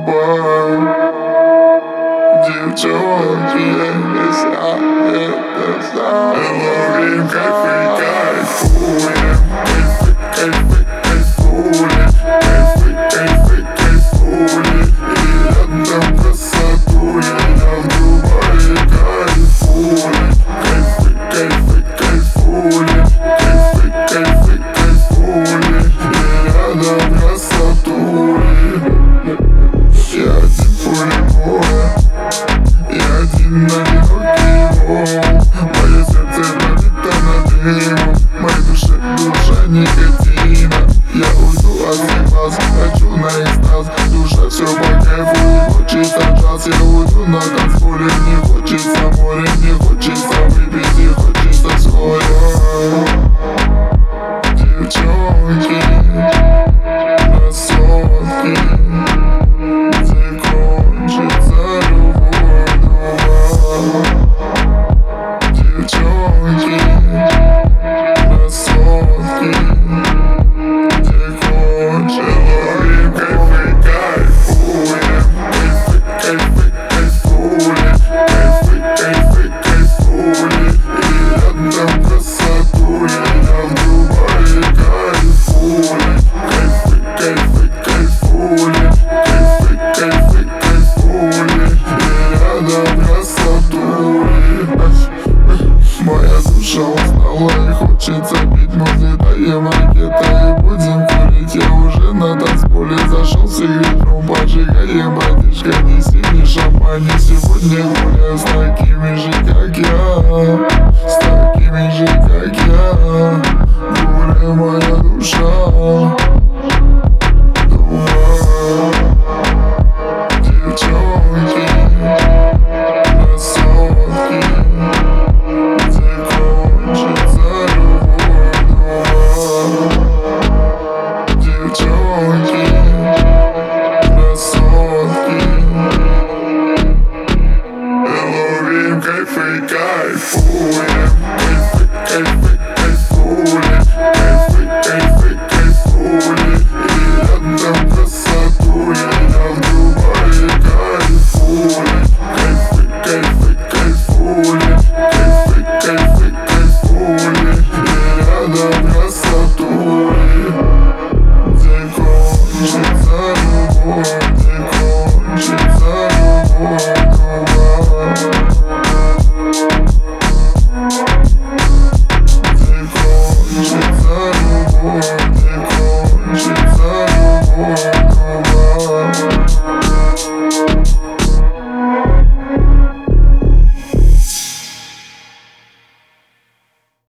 любовь. Девчонки, я это знаю. Говорим, кайфуем, кайфули, кайфули. И рядом красотули, я в Дубае кайфули, кайфули, кайфули. И рядом красотули. Я один в поле боя, я один на одинокий. Мое сердце пробито над дымом, моей душа никотина. Я уйду от всех вас, хочу на экстаз. Душа все по кайфу, не хочется джаз. Я уйду на танцполе, не хочется море, не хочется выпить, не хочется вскоре. Девчонки, красотки, где кончится любовь дома. Девчонки, красотки, где кончится любовь. Кайфуем, кайфули, кайфули. И рядом красотули, я в Дубае кайфули, кайфули, кайфули. И рядом красотули. Моя душа устала и хочется пить. Мы взлетаем ракетой и будем курить. Я уже на танцполе зашел с ветром, поджигаем, братишка, неси мне шампань. И сегодня гуляю с такими же, как я, с такими же, как я. Гуляй, моя душа.